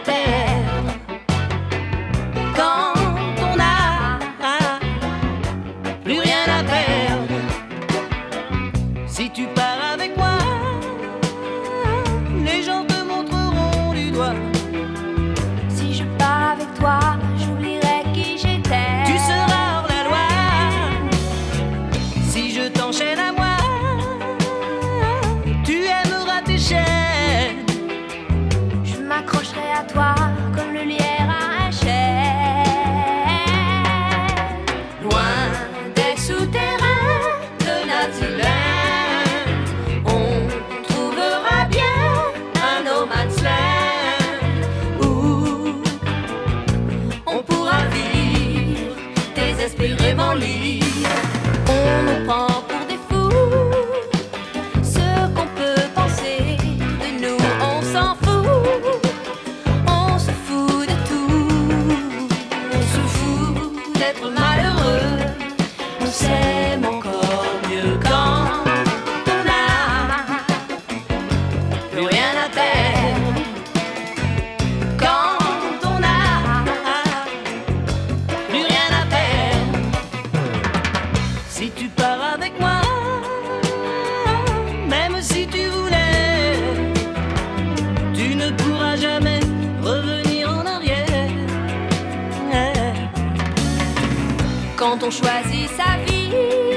perdre. Quand on n'a plus rien à perdre. Si tu pars avec moi, les gens te montreront du doigt. Si je pars avec toi, j'oublierai qui j'étais. Tu seras hors la loi. Si je t'enchaîne à moi, tu aimeras tes chaînes. Je m'accrocherai à toi comme le lierre à un chêne. Loin des souterrains de Naziland, on trouvera bien un no man's land où on pourra vivre désespérément libre. On nous prend pour des fous. Ce qu'on peut penser de nous, on s'en fout. On se fout de tout. On se fout d'être malheureux. On s'aime encore mieux quand on n'a plus rien à perdre. Quand on n'a plus rien à perdre. Si tu pars avec moi, même si tu voulais, tu ne pourras jamais revenir en arrière. Quand on choisit sa vie,